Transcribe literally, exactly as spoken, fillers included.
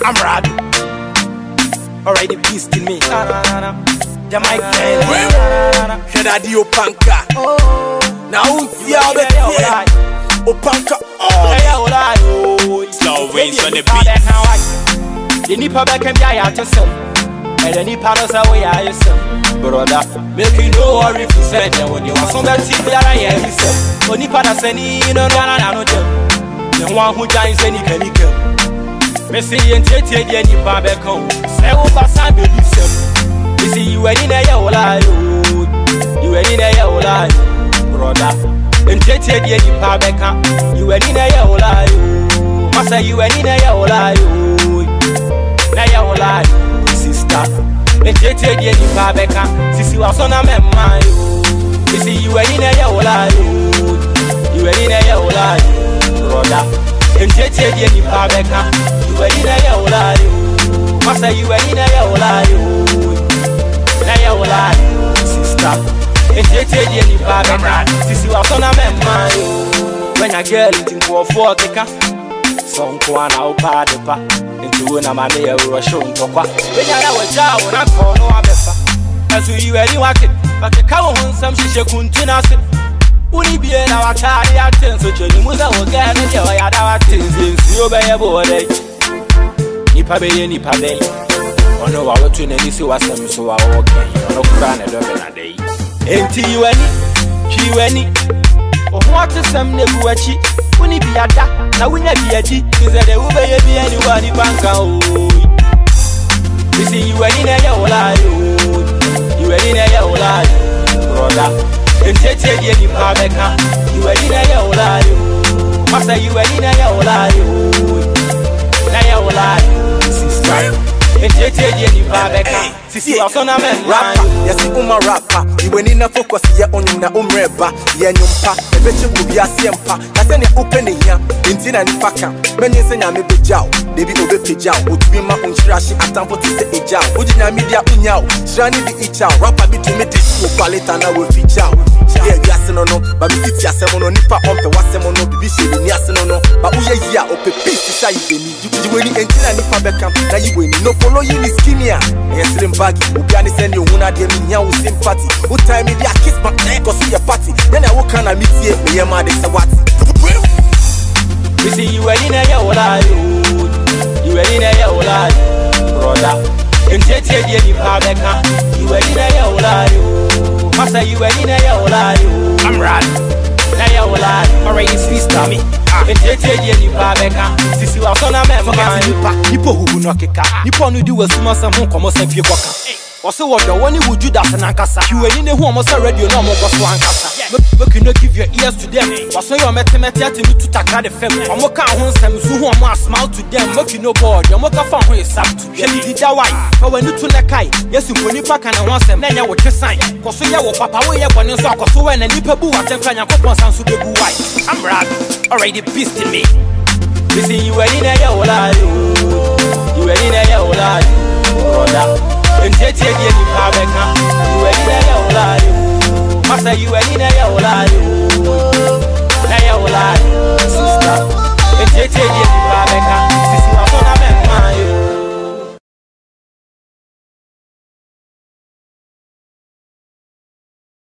I'm Rad. Alright, the beast in me. Jamaica. Should I do Opanka? Now, see how the Opanka. Oh, slow wings on the beat. The Nipa back and I to some. And the Nipa knows how we are some. Brother, make you know what if you said that when you want some that see that I am. When Nipa does any, you know, I know them. The one who dies any chemical. Messi and Tete, any back home. Say, oh, Bassa, baby, sir. You see, you were in a yellow lie. You were in a yellow lie, brother. And Tete, any back home. You were in a yellow lie. Massa, you were in a yellow lie. Na yellow lie, sister. And Tete, any back home. Sissy was on a man. You see, you were in a yellow lie. You were in a yellow lie, brother. And Tete, any back home. You were in a yellow lie. Massa, you were in a yellow lie. Na yellow lie, sister. And Tete, any back home. Sissy was on a man. When a girl eating for four keka, some kwana opa depa. Into na mane ya rusho ntokwa. When ya wa jawo na kono abesa. Asu you any wake, but the cow on some shisha kuntina se. Uni bie na watari aten so cheni muza oga na je ya da waten si oba ye bode. Nipa be nipa be. Ono wa wetu na ni si wasam so wa okay. Ono kura na do be na dey. Enti you any, chi any. Oh what is some nebu achi. Uni biada na winya biadi is the ube ye bi anyone ni banka o. You see you any na ya ola yo. You any na ya ola brother. And Tete any pabeka. You any na ya ola yo. Massa you any na ya ola yo. Na ya ola sister. And Tete any pabeka. Sisi was on a man rapper. Yes, Uma rapper. You went in a focus here on you na umreba. Yeah, nyumpa. The bitch will be a siempa. That's any opening here. Intina ni paka. When you say I'm a big jow. Baby obe pijao. Would be my own trash at time for to say a jow. Would you na media unyao? Shani be each out. Rapper be to me this. Will call it and I will feature. Yeah, we are saying no. But we sit here saying no. Nipa on the what's no. Bibi shady ni saying no. But we are here. Ope peace. Say you need. You when you intina ni pabeka. Now you win. No follow you ni skinny. Yes, slim baggy. Ubiani send you una de me nya sympathy. Who time me dia kiss my neck or see your party. Then I walk on a meet here, me yama de sawati. You see you in a yellow lie. You in a yellow lie, brother. And Tete any pabeka. You in a yellow lie. Massa you in a yellow lie. I'm Rad. Na yellow lie. Alright, it's sister me. And Tete any pabeka. Sissy was on a man. Nipo who no keka. Nipo no do was massa home come and fie boka. Also, what the one you would do that and Ankasa. You ain't in the home of radio no more was Ankasa. Look, you not give your ears to them. Was so your mathematics to taka the film. I'm more count on some who are smile to them. Look, you know, board, your mocha fan who is up to Jenny did that why. But when you to the kai, yes, you put your pack and I want them, then you would just sign. Because you will papa way up on your sock or so when and you boo at them and your coupons and so be white. I'm Rad, already beast in me. You see, you were in a yellow lie. You were in a yellow lie, brother. And Tete any pabeka. You were in a yellow lie. Massa you were in a yellow lie. Na yellow lie, sister. And Tete any pabeka.